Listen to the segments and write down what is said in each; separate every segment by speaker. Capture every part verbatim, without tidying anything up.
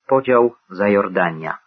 Speaker 1: Podział Zajordania.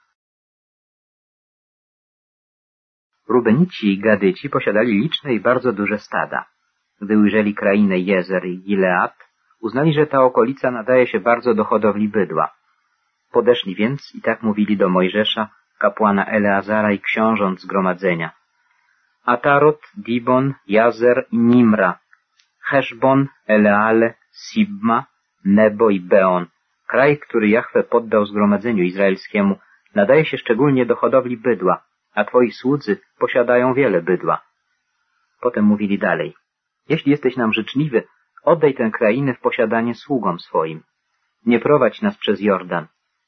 Speaker 1: Rubenici i Gadyci posiadali liczne i bardzo duże stada. Gdy ujrzeli krainę Jezer i Gilead, uznali, że ta okolica nadaje się bardzo do hodowli bydła. Podeszli więc i tak mówili do Mojżesza, kapłana Eleazara i książąt zgromadzenia. Atarot, Dibon, Jazer i Nimra, Heszbon, Eleale, Sibma, Nebo i Beon. Kraj, który Jahwe poddał zgromadzeniu izraelskiemu, nadaje się szczególnie do hodowli bydła, a twoi słudzy posiadają wiele bydła. Potem mówili dalej. Jeśli jesteś nam życzliwy, oddaj tę krainę w posiadanie sługom swoim. Nie prowadź nas przez Jordan.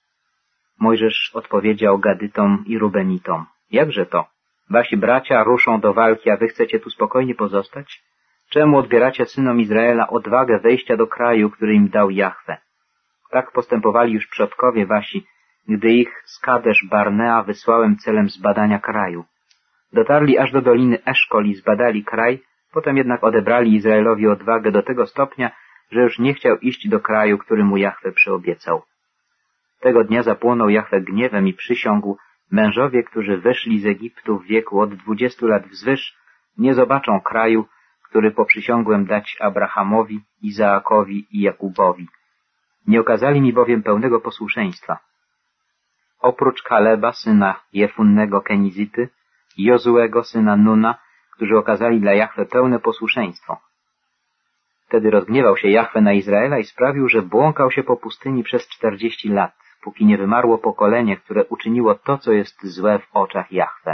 Speaker 1: Mojżesz odpowiedział Gadytom i Rubenitom. Jakże to? Wasi bracia ruszą do walki, a wy chcecie tu spokojnie pozostać? Czemu odbieracie synom Izraela odwagę wejścia do kraju, który im dał Jahwe? Tak postępowali już przodkowie wasi, gdy ich z Kadesz Barnea wysłałem celem zbadania kraju. Dotarli aż do doliny Eszkol i zbadali kraj, potem jednak odebrali Izraelowi odwagę do tego stopnia, że już nie chciał iść do kraju, który mu Jahwe przyobiecał. Tego dnia zapłonął Jahwe gniewem i przysiągł, mężowie, którzy wyszli z Egiptu w wieku od dwudziestu lat wzwyż, nie zobaczą kraju, który poprzysiągłem dać Abrahamowi, Izaakowi i Jakubowi. Nie okazali mi bowiem pełnego posłuszeństwa. Oprócz Kaleba, syna Jefunnego Kenizity, Jozuego, syna Nuna, którzy okazali dla Jahwe pełne posłuszeństwo. Wtedy rozgniewał się Jahwe na Izraela i sprawił, że błąkał się po pustyni przez czterdzieści lat, póki nie wymarło pokolenie, które uczyniło to, co jest złe w oczach Jahwe.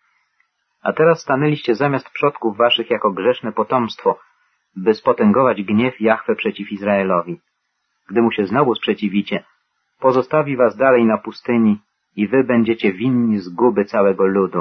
Speaker 1: A teraz stanęliście zamiast przodków waszych jako grzeszne potomstwo, by spotęgować gniew Jahwe przeciw Izraelowi. Gdy mu się znowu sprzeciwicie, pozostawi was dalej na pustyni i wy będziecie winni zguby całego ludu.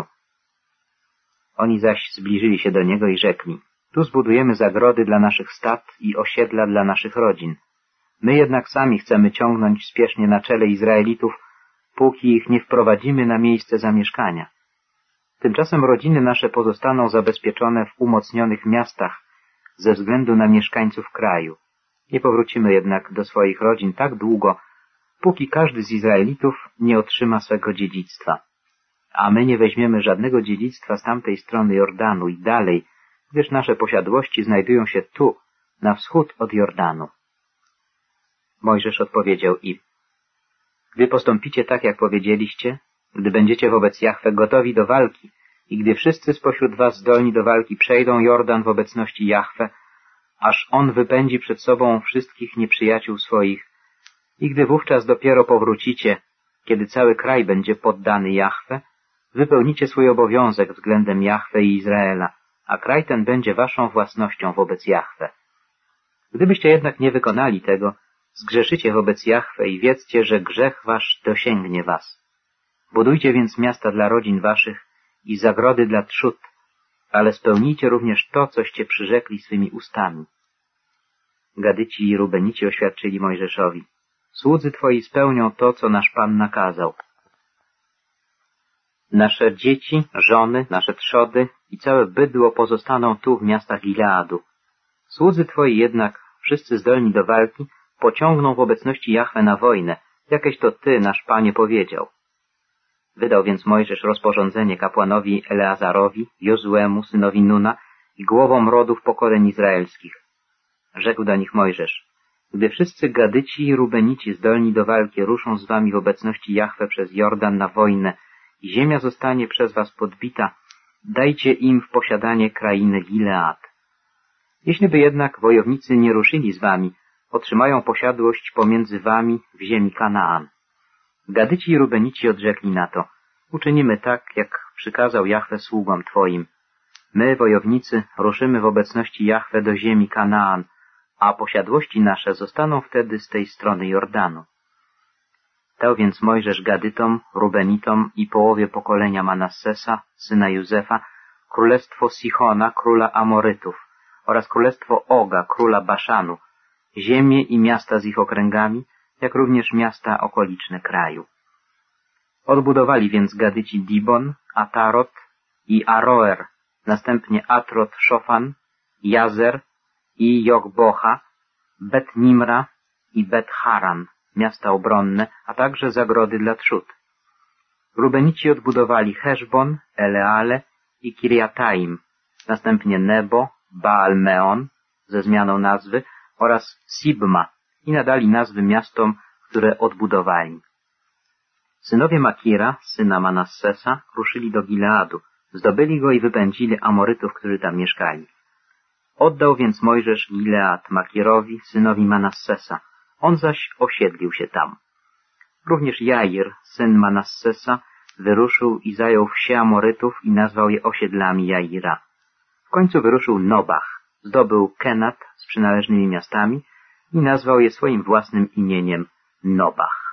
Speaker 1: Oni zaś zbliżyli się do niego i rzekli, tu zbudujemy zagrody dla naszych stad i osiedla dla naszych rodzin. My jednak sami chcemy ciągnąć spiesznie na czele Izraelitów, póki ich nie wprowadzimy na miejsce zamieszkania. Tymczasem rodziny nasze pozostaną zabezpieczone w umocnionych miastach ze względu na mieszkańców kraju. Nie powrócimy jednak do swoich rodzin tak długo, póki każdy z Izraelitów nie otrzyma swego dziedzictwa. A my nie weźmiemy żadnego dziedzictwa z tamtej strony Jordanu i dalej, gdyż nasze posiadłości znajdują się tu, na wschód od Jordanu. Mojżesz odpowiedział im, gdy postąpicie tak, jak powiedzieliście, gdy będziecie wobec Jahwe gotowi do walki i gdy wszyscy spośród was zdolni do walki przejdą Jordan w obecności Jahwe, aż On wypędzi przed sobą wszystkich nieprzyjaciół swoich i gdy wówczas dopiero powrócicie, kiedy cały kraj będzie poddany Jahwe, wypełnicie swój obowiązek względem Jahwe i Izraela, a kraj ten będzie waszą własnością wobec Jahwe. Gdybyście jednak nie wykonali tego, zgrzeszycie wobec Jahwe i wiedzcie, że grzech wasz dosięgnie was. Budujcie więc miasta dla rodzin waszych i zagrody dla trzód, ale spełnijcie również to, coście przyrzekli swymi ustami. Gadyci i Rubenici oświadczyli Mojżeszowi, słudzy twoi spełnią to, co nasz Pan nakazał. Nasze dzieci, żony, nasze trzody i całe bydło pozostaną tu w miastach Gileadu. Słudzy twoi jednak, wszyscy zdolni do walki, pociągną w obecności Jahwe na wojnę, jakeś to ty, nasz Panie, powiedział. Wydał więc Mojżesz rozporządzenie kapłanowi Eleazarowi, Jozuemu, synowi Nuna i głowom rodów pokoleń izraelskich. Rzekł do nich Mojżesz, gdy wszyscy Gadyci i Rubenici zdolni do walki ruszą z wami w obecności Jahwe przez Jordan na wojnę i ziemia zostanie przez was podbita, dajcie im w posiadanie krainę Gilead. Jeśli by jednak wojownicy nie ruszyli z wami, otrzymają posiadłość pomiędzy wami w ziemi Kanaan. Gadyci i Rubenici odrzekli na to, uczynimy tak, jak przykazał Jahwe sługom twoim. My, wojownicy, ruszymy w obecności Jahwe do ziemi Kanaan, a posiadłości nasze zostaną wtedy z tej strony Jordanu. Dał więc Mojżesz Gadytom, Rubenitom i połowie pokolenia Manassesa, syna Józefa, królestwo Sichona, króla Amorytów, oraz królestwo Oga, króla Baszanu, ziemię i miasta z ich okręgami, jak również miasta okoliczne kraju. Odbudowali więc Gadyci Dibon, Atarot i Aroer, następnie Atrot Szofan, Jazer i Jochbocha, Bet Nimra i Bet Haran, miasta obronne, a także zagrody dla trzód. Rubenici odbudowali Heszbon, Eleale i Kiriataim, następnie Nebo, Baal-Meon ze zmianą nazwy oraz Sibma i nadali nazwy miastom, które odbudowali. Synowie Makira, syna Manassesa, ruszyli do Gileadu, zdobyli go i wypędzili Amorytów, którzy tam mieszkali. Oddał więc Mojżesz Gilead Makirowi, synowi Manassesa, on zaś osiedlił się tam. Również Jair, syn Manassesa, wyruszył i zajął wsie Amorytów i nazwał je osiedlami Jaira. W końcu wyruszył Nobach, zdobył Kenat z przynależnymi miastami i nazwał je swoim własnym imieniem Nobach.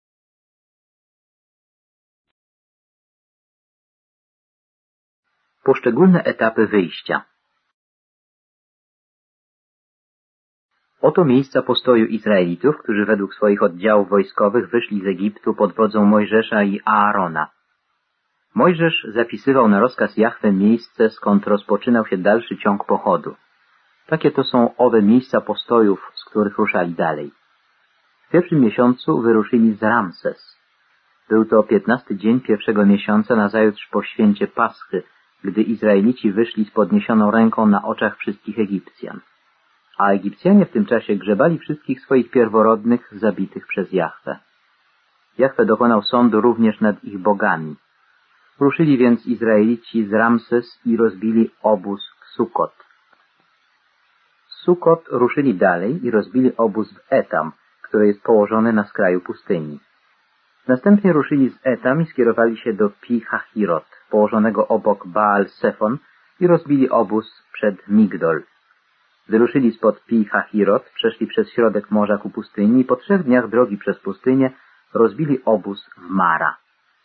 Speaker 1: Poszczególne etapy wyjścia. Oto miejsca postoju Izraelitów, którzy według swoich oddziałów wojskowych wyszli z Egiptu pod wodzą Mojżesza i Aarona. Mojżesz zapisywał na rozkaz Jahwe miejsce, skąd rozpoczynał się dalszy ciąg pochodu. Takie to są owe miejsca postojów, z których ruszali dalej. W pierwszym miesiącu wyruszyli z Ramses. Był to piętnasty dzień pierwszego miesiąca nazajutrz po święcie Paschy, gdy Izraelici wyszli z podniesioną ręką na oczach wszystkich Egipcjan. A Egipcjanie w tym czasie grzebali wszystkich swoich pierworodnych zabitych przez Jahwe. Jahwe dokonał sądu również nad ich bogami. Ruszyli więc Izraelici z Ramses i rozbili obóz w Sukot. Z Sukot ruszyli dalej i rozbili obóz w Etam, który jest położony na skraju pustyni. Następnie ruszyli z Etam i skierowali się do Pi-Hahirot, położonego obok Baal-Sefon, i rozbili obóz przed Migdol. Wyruszyli spod Pi-Hahirot, przeszli przez środek morza ku pustyni i po trzech dniach drogi przez pustynię rozbili obóz w Mara.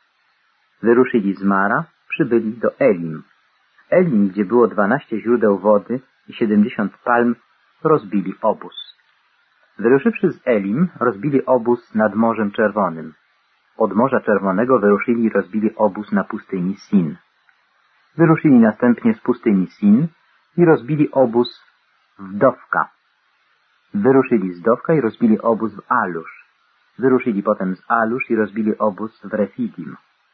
Speaker 1: Wyruszyli z Mara, przybyli do Elim. W Elim, gdzie było dwanaście źródeł wody i siedemdziesiąt palm, rozbili obóz. Wyruszywszy z Elim, rozbili obóz nad Morzem Czerwonym. Od Morza Czerwonego wyruszyli i rozbili obóz na pustyni Sin. Wyruszyli następnie z pustyni Sin i rozbili obóz w Dofka. Wyruszyli z Dofka i rozbili obóz w Alusz. Wyruszyli potem z Alusz i rozbili obóz w Refidim.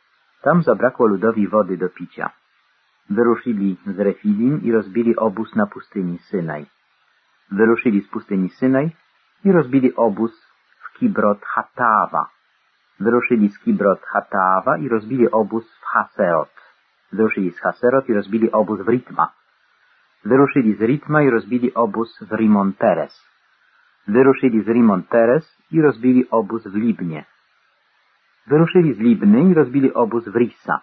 Speaker 1: Tam zabrakło ludowi wody do picia. Wyruszyli z Refidim i rozbili obóz na pustyni Synaj. Wyruszyli z pustyni Synaj i rozbili obóz w Kibrot Hataava. Wyruszyli z Kibrot Hataava i rozbili obóz w Haserot. Wyruszyli z Haserot i rozbili obóz w Ritma. Wyruszyli z Ritma i rozbili obóz w Rimon Peres. Wyruszyli z Rimon Peres i rozbili obóz w Libnie. Wyruszyli z Libny i rozbili obóz w Rissa.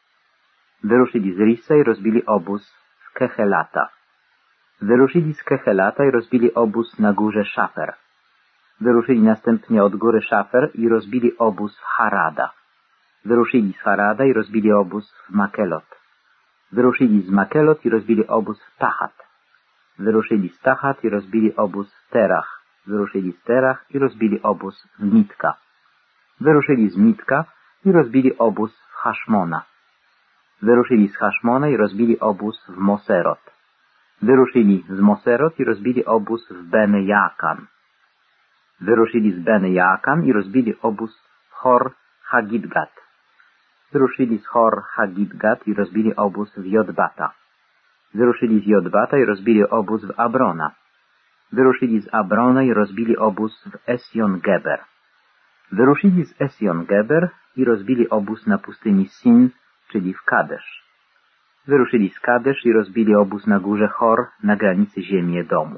Speaker 1: Wyruszyli z Rissa i rozbili obóz w Kechelata. Wyruszyli z Kechelata i rozbili obóz na górze Szafer. Wyruszyli następnie od góry Szafer i rozbili obóz w Harada. Wyruszyli z Harada i rozbili obóz w Makelot. Wyruszyli z Makelot i rozbili obóz w Tachat. Wyruszyli z Tachat i rozbili obóz w Terach. Wyruszyli z Terach i rozbili obóz w Mitka. Wyruszyli z Mitka i rozbili obóz w Haszmona. Wyruszyli z Haszmona i rozbili obóz w Moserot. Wyruszyli z Moserot i rozbili obóz w Bene Jaakan. Wyruszyli z Bene Jaakan i rozbili obóz w Hor Hagidgat. Wyruszyli z Hor Hagidgat i rozbili obóz w Jodbata. Wyruszyli z Jodbata i rozbili obóz w Abrona. Wyruszyli z Abrona i rozbili obóz w Esjon Geber. Wyruszyli z Esjon Geber i rozbili obóz na pustyni Sin, czyli w Kadesz. Wyruszyli z Kadesz i rozbili obóz na górze Hor, na granicy ziemi Edomu.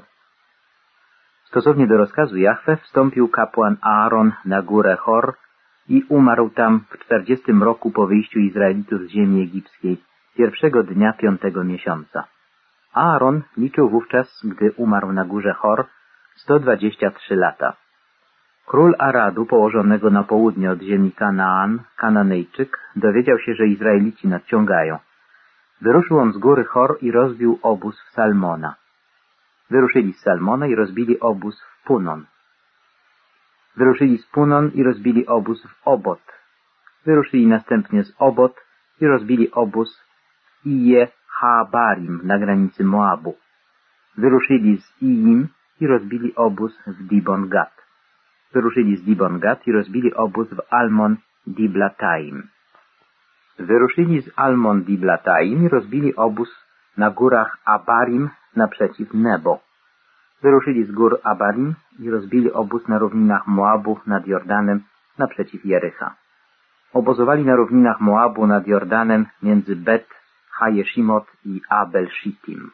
Speaker 1: Stosownie do rozkazu Jahwe wstąpił kapłan Aaron na górę Hor i umarł tam w czterdziestym roku po wyjściu Izraelitów z ziemi egipskiej, pierwszego dnia piątego miesiąca. Aaron liczył wówczas, gdy umarł na górze Hor, sto dwadzieścia trzy lata. Król Aradu, położonego na południe od ziemi Kanaan, Kananejczyk, dowiedział się, że Izraelici nadciągają. Wyruszył on z góry Hor i rozbił obóz w Salmona. Wyruszyli z Salmona i rozbili obóz w Punon. Wyruszyli z Punon i rozbili obóz w Obot. Wyruszyli następnie z Obot i rozbili obóz w Ije Haabarim na granicy Moabu. Wyruszyli z Ijim i rozbili obóz w Dibon Gad. Wyruszyli z Dibon-Gad i rozbili obóz w Almon-Diblataim. Wyruszyli z Almon-Diblataim i rozbili obóz na górach Abarim naprzeciw Nebo. Wyruszyli z gór Abarim i rozbili obóz na równinach Moabu nad Jordanem naprzeciw Jericha. Obozowali na równinach Moabu nad Jordanem między Bet Hajeszimot i Abel-Shittim.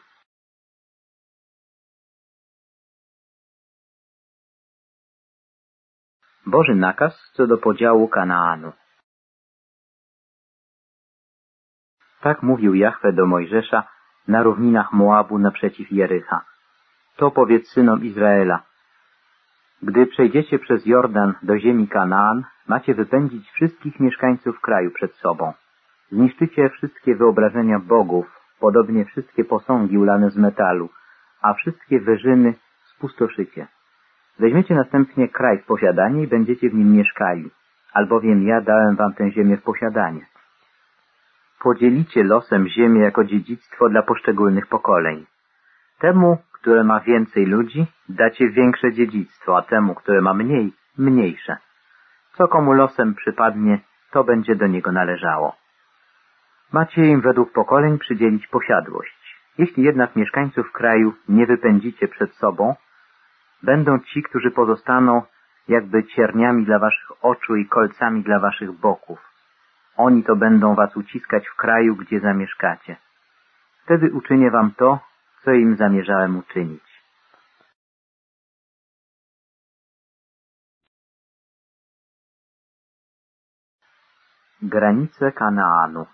Speaker 1: Boży nakaz co do podziału Kanaanu. Tak mówił Jahwe do Mojżesza na równinach Moabu naprzeciw Jericha. To powiedz synom Izraela. Gdy przejdziecie przez Jordan do ziemi Kanaan, macie wypędzić wszystkich mieszkańców kraju przed sobą. Zniszczycie wszystkie wyobrażenia bogów, podobnie wszystkie posągi ulane z metalu, a wszystkie wyżyny spustoszycie. Weźmiecie następnie kraj w posiadanie i będziecie w nim mieszkali, albowiem ja dałem wam tę ziemię w posiadanie. Podzielicie losem ziemię jako dziedzictwo dla poszczególnych pokoleń. Temu, które ma więcej ludzi, dacie większe dziedzictwo, a temu, które ma mniej, mniejsze. Co komu losem przypadnie, to będzie do niego należało. Macie im według pokoleń przydzielić posiadłość. Jeśli jednak mieszkańców kraju nie wypędzicie przed sobą, będą ci, którzy pozostaną jakby cierniami dla waszych oczu i kolcami dla waszych boków. Oni to będą was uciskać w kraju, gdzie zamieszkacie. Wtedy uczynię wam to, co im zamierzałem uczynić. Granice Kanaanu.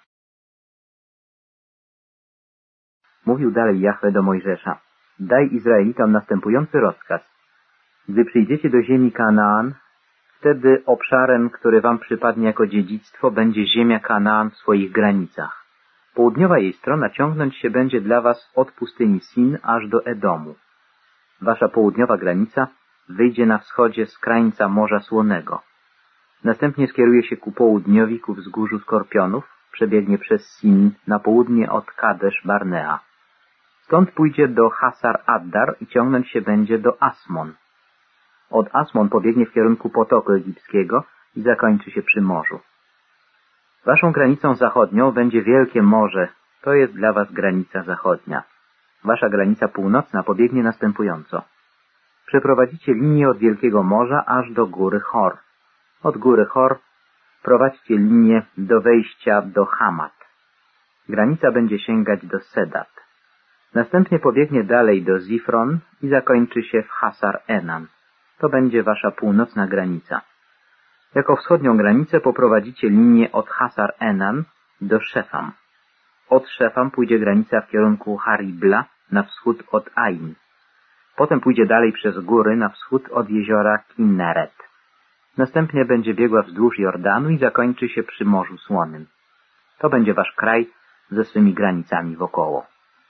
Speaker 1: Mówił dalej Jahwe do Mojżesza. Daj Izraelitom następujący rozkaz. Gdy przyjdziecie do ziemi Kanaan, wtedy obszarem, który wam przypadnie jako dziedzictwo, będzie ziemia Kanaan w swoich granicach. Południowa jej strona ciągnąć się będzie dla was od pustyni Sin aż do Edomu. Wasza południowa granica wyjdzie na wschodzie z krańca Morza Słonego. Następnie skieruje się ku południowi, ku wzgórzu Skorpionów, przebiegnie przez Sin na południe od Kadesz Barnea. Stąd pójdzie do Hasar Addar i ciągnąć się będzie do Asmon. Od Asmon pobiegnie w kierunku potoku egipskiego i zakończy się przy morzu. Waszą granicą zachodnią będzie Wielkie Morze, to jest dla was granica zachodnia. Wasza granica północna pobiegnie następująco. Przeprowadzicie linię od Wielkiego Morza aż do góry Hor. Od góry Hor prowadźcie linię do wejścia do Hamat. Granica będzie sięgać do Sedat. Następnie pobiegnie dalej do Zifron i zakończy się w Hasar Enan. To będzie wasza północna granica. Jako wschodnią granicę poprowadzicie linię od Hasar Enan do Szefam. Od Szefam pójdzie granica w kierunku Haribla na wschód od Ain. Potem pójdzie dalej przez góry na wschód od jeziora Kinneret. Następnie będzie biegła wzdłuż Jordanu i zakończy się przy Morzu Słonym. To będzie wasz kraj ze swymi granicami wokoło.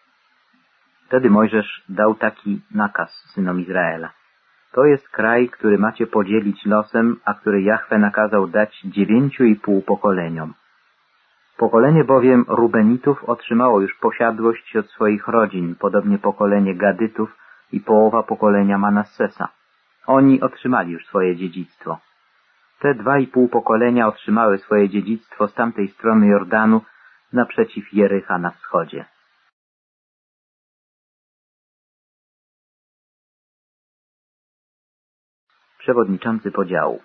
Speaker 1: Wtedy Mojżesz dał taki nakaz synom Izraela. To jest kraj, który macie podzielić losem, a który Jahwe nakazał dać dziewięciu i pół pokoleniom. Pokolenie bowiem Rubenitów otrzymało już posiadłość od swoich rodzin, podobnie pokolenie Gadytów i połowa pokolenia Manassesa. Oni otrzymali już swoje dziedzictwo. Te dwa i pół pokolenia otrzymały swoje dziedzictwo z tamtej strony Jordanu naprzeciw Jericha na wschodzie. Przewodniczący podziału.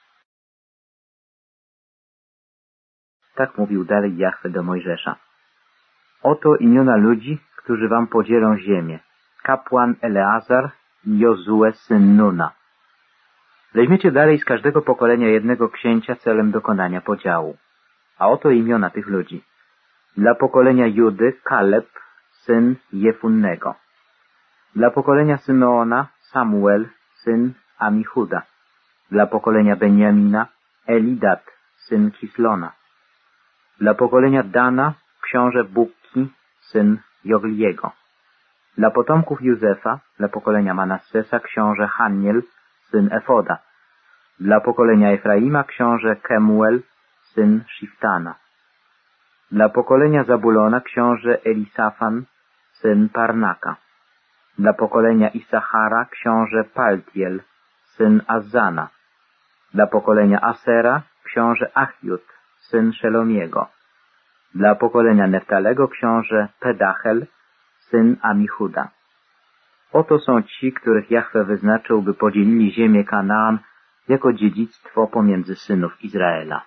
Speaker 1: Tak mówił dalej Jahwe do Mojżesza. Oto imiona ludzi, którzy wam podzielą ziemię. Kapłan Eleazar i Jozue syn Nuna. Weźmiecie dalej z każdego pokolenia jednego księcia celem dokonania podziału. A oto imiona tych ludzi. Dla pokolenia Judy Kaleb, syn Jefunnego. Dla pokolenia Symeona Samuel, syn Amichuda. Dla pokolenia Benjamina Elidat, syn Kislona. Dla pokolenia Dana książę Bukki, syn Jogliego. Dla potomków Józefa, dla pokolenia Manassesa książę Hanniel, syn Efoda. Dla pokolenia Efraima książę Kemuel, syn Shiftana. Dla pokolenia Zabulona książę Elisafan, syn Parnaka. Dla pokolenia Isachara książę Paltiel, syn Azzana. Dla pokolenia Asera książę Achiud, syn Szelomiego. Dla pokolenia Neftalego książę Pedachel, syn Amichuda. Oto są ci, których Jahwe wyznaczył, by podzielili ziemię Kanaan jako dziedzictwo pomiędzy synów Izraela.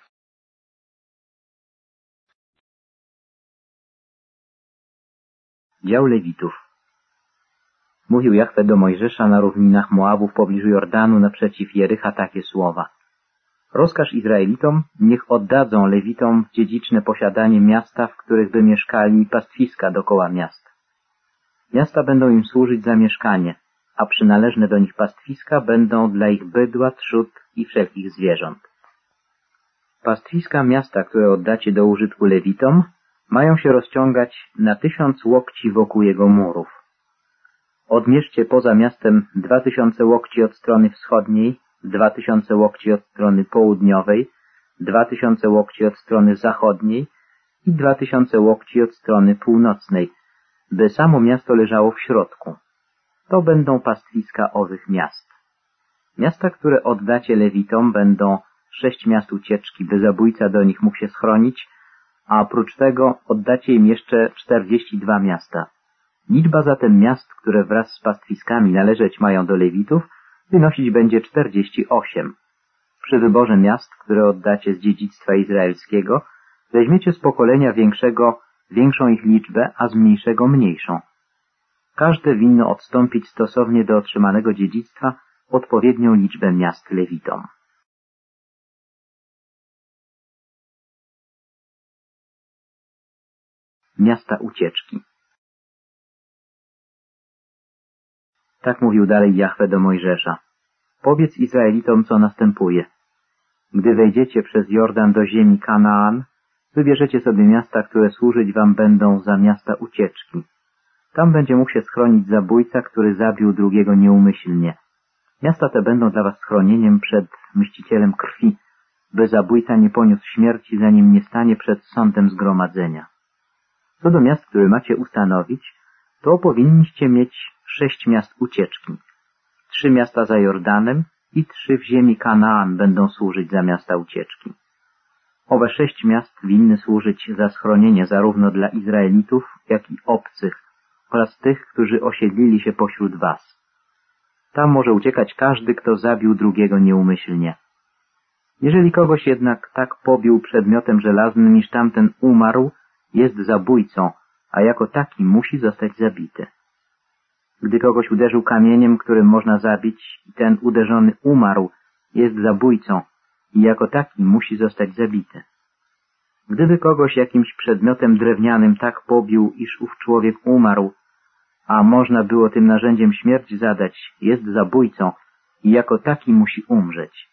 Speaker 1: Dział Lewitów. Mówił Jahwe do Mojżesza na równinach Moabu w pobliżu Jordanu naprzeciw Jericha takie słowa. Rozkaż Izraelitom, niech oddadzą Lewitom w dziedziczne posiadanie miasta, w których by mieszkali, i pastwiska dokoła miast. Miasta będą im służyć za mieszkanie, a przynależne do nich pastwiska będą dla ich bydła, trzód i wszelkich zwierząt. Pastwiska miasta, które oddacie do użytku Lewitom, mają się rozciągać na tysiąc łokci wokół jego murów. Odmierzcie poza miastem dwa tysiące łokci od strony wschodniej, dwa tysiące łokci od strony południowej, dwa tysiące łokci od strony zachodniej i dwa tysiące łokci od strony północnej, by samo miasto leżało w środku. To będą pastwiska owych miast. Miasta, które oddacie Lewitom, będą sześć miast ucieczki, by zabójca do nich mógł się schronić, a oprócz tego oddacie im jeszcze czterdzieści dwa miasta. Liczba zatem miast, które wraz z pastwiskami należeć mają do Lewitów, wynosić będzie czterdzieści osiem. Przy wyborze miast, które oddacie z dziedzictwa izraelskiego, weźmiecie z pokolenia większego większą ich liczbę, a z mniejszego mniejszą. Każde winno odstąpić stosownie do otrzymanego dziedzictwa odpowiednią liczbę miast Lewitom. Miasta ucieczki. Tak mówił dalej Jahwe do Mojżesza. Powiedz Izraelitom, co następuje. Gdy wejdziecie przez Jordan do ziemi Kanaan, wybierzecie sobie miasta, które służyć wam będą za miasta ucieczki. Tam będzie mógł się schronić zabójca, który zabił drugiego nieumyślnie. Miasta te będą dla was schronieniem przed mścicielem krwi, by zabójca nie poniósł śmierci, zanim nie stanie przed sądem zgromadzenia. Co do miast, które macie ustanowić, to powinniście mieć sześć miast ucieczki. Trzy miasta za Jordanem i trzy w ziemi Kanaan będą służyć za miasta ucieczki. Owe sześć miast winny służyć za schronienie zarówno dla Izraelitów, jak i obcych oraz tych, którzy osiedlili się pośród was. Tam może uciekać każdy, kto zabił drugiego nieumyślnie. Jeżeli kogoś jednak tak pobił przedmiotem żelaznym, iż tamten umarł, jest zabójcą, a jako taki musi zostać zabity. Gdy kogoś uderzył kamieniem, którym można zabić, i ten uderzony umarł, jest zabójcą i jako taki musi zostać zabity. Gdyby kogoś jakimś przedmiotem drewnianym tak pobił, iż ów człowiek umarł, a można było tym narzędziem śmierć zadać, jest zabójcą i jako taki musi umrzeć.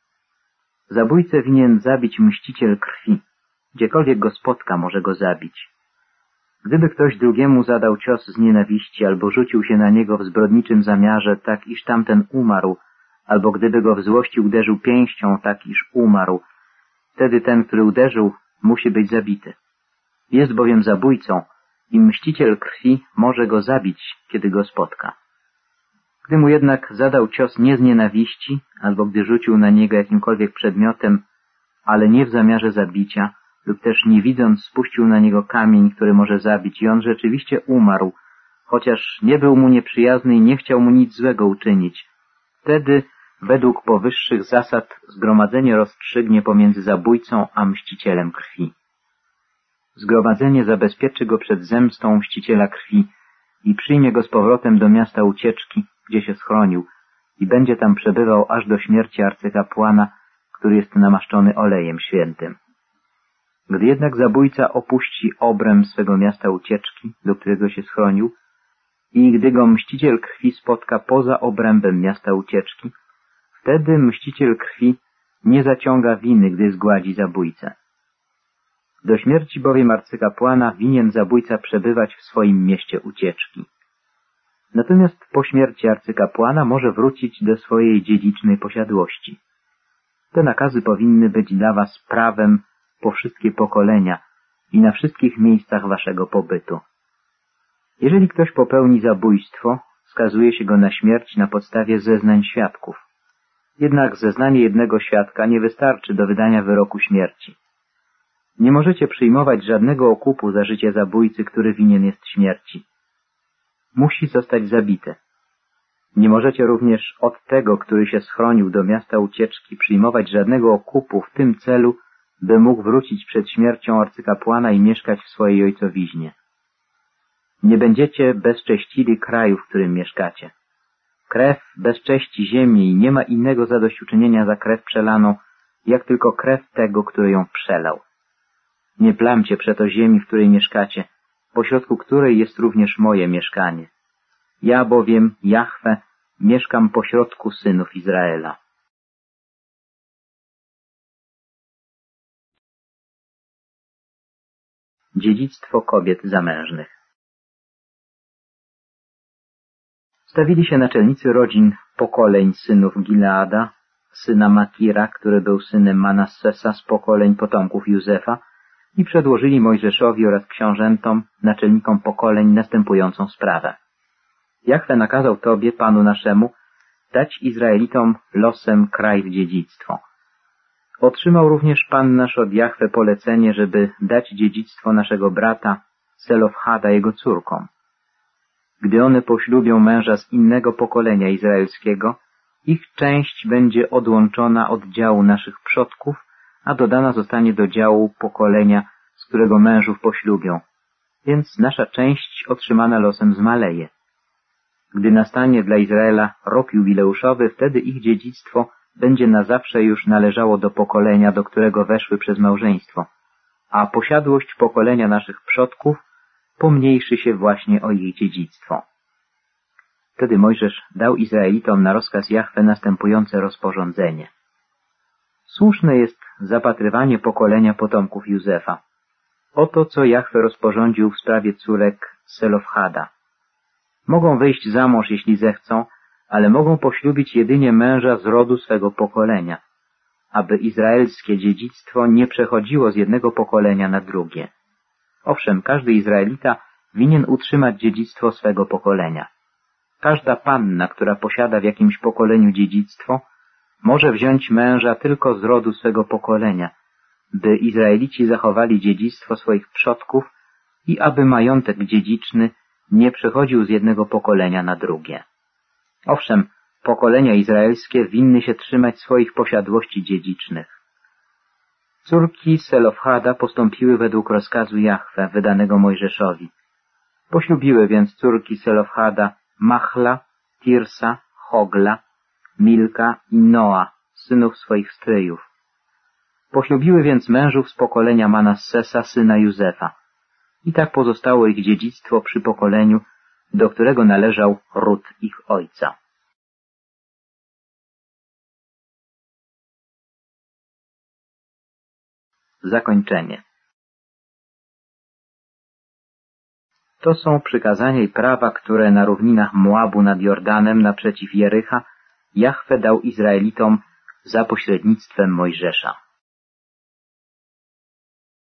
Speaker 1: Zabójcę winien zabić mściciel krwi. Gdziekolwiek go spotka, może go zabić. Gdyby ktoś drugiemu zadał cios z nienawiści albo rzucił się na niego w zbrodniczym zamiarze, tak iż tamten umarł, albo gdyby go w złości uderzył pięścią, tak iż umarł, wtedy ten, który uderzył, musi być zabity. Jest bowiem zabójcą i mściciel krwi może go zabić, kiedy go spotka. Gdy mu jednak zadał cios nie z nienawiści, albo gdy rzucił na niego jakimkolwiek przedmiotem, ale nie w zamiarze zabicia, lub też nie widząc spuścił na niego kamień, który może zabić i on rzeczywiście umarł, chociaż nie był mu nieprzyjazny i nie chciał mu nic złego uczynić, wtedy według powyższych zasad zgromadzenie rozstrzygnie pomiędzy zabójcą a mścicielem krwi. Zgromadzenie zabezpieczy go przed zemstą mściciela krwi i przyjmie go z powrotem do miasta ucieczki, gdzie się schronił, i będzie tam przebywał aż do śmierci arcykapłana, który jest namaszczony olejem świętym. Gdy jednak zabójca opuści obręb swego miasta ucieczki, do którego się schronił, i gdy go mściciel krwi spotka poza obrębem miasta ucieczki, wtedy mściciel krwi nie zaciąga winy, gdy zgładzi zabójcę. Do śmierci bowiem arcykapłana winien zabójca przebywać w swoim mieście ucieczki. Natomiast po śmierci arcykapłana może wrócić do swojej dziedzicznej posiadłości. Te nakazy powinny być dla was prawem po wszystkie pokolenia i na wszystkich miejscach waszego pobytu. Jeżeli ktoś popełni zabójstwo, skazuje się go na śmierć na podstawie zeznań świadków. Jednak zeznanie jednego świadka nie wystarczy do wydania wyroku śmierci. Nie możecie przyjmować żadnego okupu za życie zabójcy, który winien jest śmierci. Musi zostać zabity. Nie możecie również od tego, który się schronił do miasta ucieczki, przyjmować żadnego okupu w tym celu, by mógł wrócić przed śmiercią arcykapłana i mieszkać w swojej ojcowiźnie. Nie będziecie bezcześcili kraju, w którym mieszkacie. Krew bezcześci ziemi i nie ma innego zadośćuczynienia za krew przelaną, jak tylko krew tego, który ją przelał. Nie plamcie przeto ziemi, w której mieszkacie, pośrodku której jest również moje mieszkanie. Ja bowiem, Jahwe, mieszkam pośrodku synów Izraela. Dziedzictwo kobiet zamężnych. Stawili się naczelnicy rodzin pokoleń synów Gileada, syna Makira, który był synem Manassesa z pokoleń potomków Józefa, i przedłożyli Mojżeszowi oraz książętom, naczelnikom pokoleń, następującą sprawę. Jahwe nakazał Tobie, Panu naszemu, dać Izraelitom losem kraj w dziedzictwo. Otrzymał również Pan nasz od Jahwe polecenie, żeby dać dziedzictwo naszego brata Selofhada jego córkom. Gdy one poślubią męża z innego pokolenia izraelskiego, ich część będzie odłączona od działu naszych przodków, a dodana zostanie do działu pokolenia, z którego mężów poślubią, więc nasza część otrzymana losem zmaleje. Gdy nastanie dla Izraela rok jubileuszowy, wtedy ich dziedzictwo będzie na zawsze już należało do pokolenia, do którego weszły przez małżeństwo, a posiadłość pokolenia naszych przodków pomniejszy się właśnie o ich dziedzictwo. Wtedy Mojżesz dał Izraelitom na rozkaz Jahwe następujące rozporządzenie. Słuszne jest zapatrywanie pokolenia potomków Józefa. Oto, co Jahwe rozporządził w sprawie córek Selofhada. Mogą wyjść za mąż, jeśli zechcą, ale mogą poślubić jedynie męża z rodu swego pokolenia, aby izraelskie dziedzictwo nie przechodziło z jednego pokolenia na drugie. Owszem, każdy Izraelita winien utrzymać dziedzictwo swego pokolenia. Każda panna, która posiada w jakimś pokoleniu dziedzictwo, może wziąć męża tylko z rodu swego pokolenia, by Izraelici zachowali dziedzictwo swoich przodków i aby majątek dziedziczny nie przechodził z jednego pokolenia na drugie. Owszem, pokolenia izraelskie winny się trzymać swoich posiadłości dziedzicznych. Córki Selofhada postąpiły według rozkazu Jahwe wydanego Mojżeszowi. Poślubiły więc córki Selofhada Machla, Tirsa, Hogla, Milka i Noa, synów swoich stryjów. Poślubiły więc mężów z pokolenia Manassesa, syna Józefa. I tak pozostało ich dziedzictwo przy pokoleniu, do którego należał ród ich ojca. Zakończenie. To są przykazania i prawa, które na równinach Moabu nad Jordanem naprzeciw Jericha Jahwe dał Izraelitom za pośrednictwem Mojżesza.